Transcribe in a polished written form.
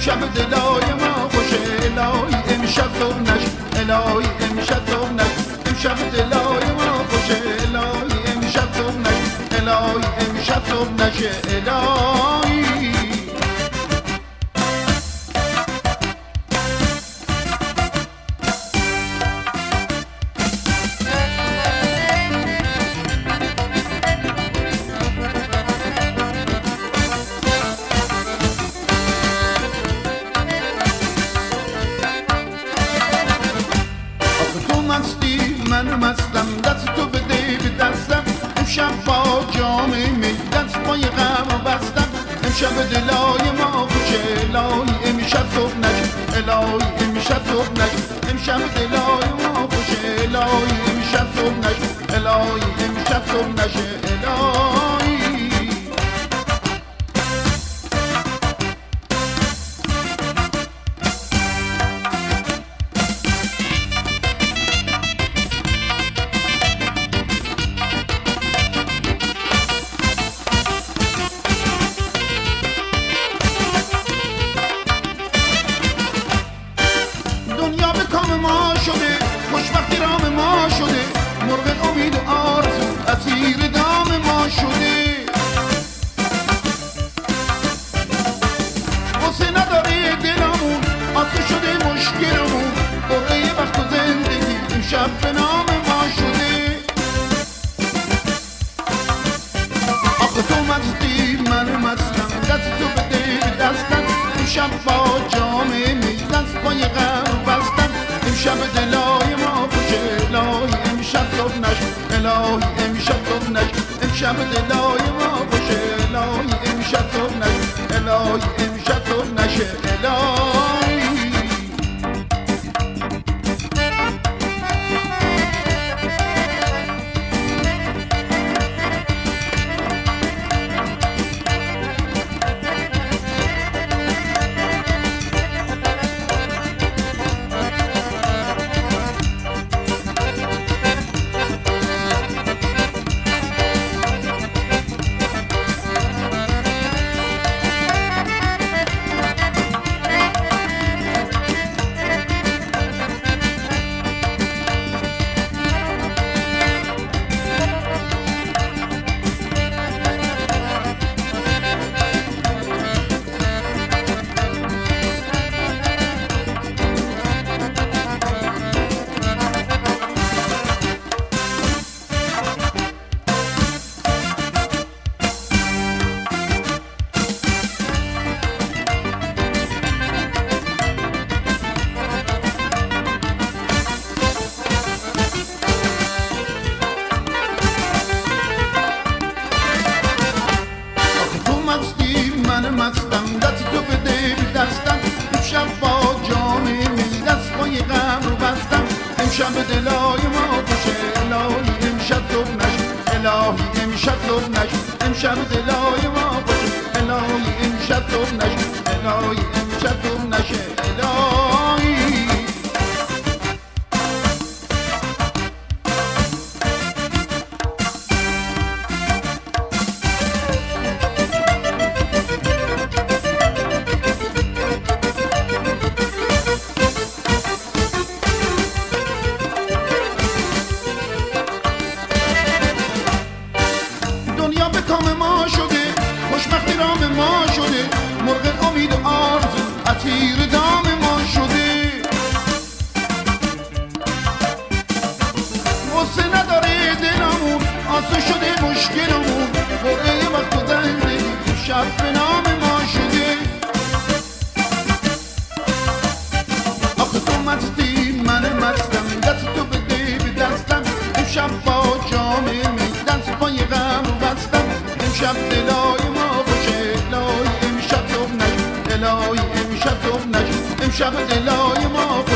امشب دلای ما خوشه الهی امشب صبح نشه الهی امشب صبح نشه امشب دلای ما خوشه الهی امشب صبح نشه الهی امشب صبح نشه الهی من مستم دست تو بده به دستم امشب با جام می دست پای غم بستم امشب دلای ما خوشه الهی امشب صبح نشه الهی امشب صبح نشه امشب دلای ما خوشه الهی امشب صبح نشه الهی امشب صبح نشه الهی دنیا به کام ما شده خوشبختی رام ما شده مرغ امید و آرزو اسیر دام ما شده غصه نداره دلمون آسو شده مشکلمون قرعه وقت و زندگی امشب به نام ما شده آخه تو مستی من مستم دست تو بده به دستم امشب با جام می دست پای غم بستم امشب دلای ما خوشه الهی امشب صبح نشه الهی امشب صبح نشه امشب دلای ما خوشه الهی امشب صبح نشه الهی امشب صبح نشه الهی من مستم دست تو بده به دستم امشب با جام می دست پای غم رو بستم امشب دلای ما خوشه الهی امشب صبح نشه الهی امشب صبح نشه امشب دلای ما خوشه الهی امشب صبح نشه الهی امشب صبح نشه الهی دنیا به کام ما شده خوشبختی رام ما شده مرغ امید و آرزو اسیر دام ما شده غصه نداره دلمون آسو شده مشکلمون قرعه وقت و زندگی شب به نام ما شده آخه تو مستی من مستم دست تو بده به دستم امشب با جام می دست پای غم بستم امشب دلای ما خوشه الهی امشب صبح نشه الهی امشب صبح نشه امشب دلای ما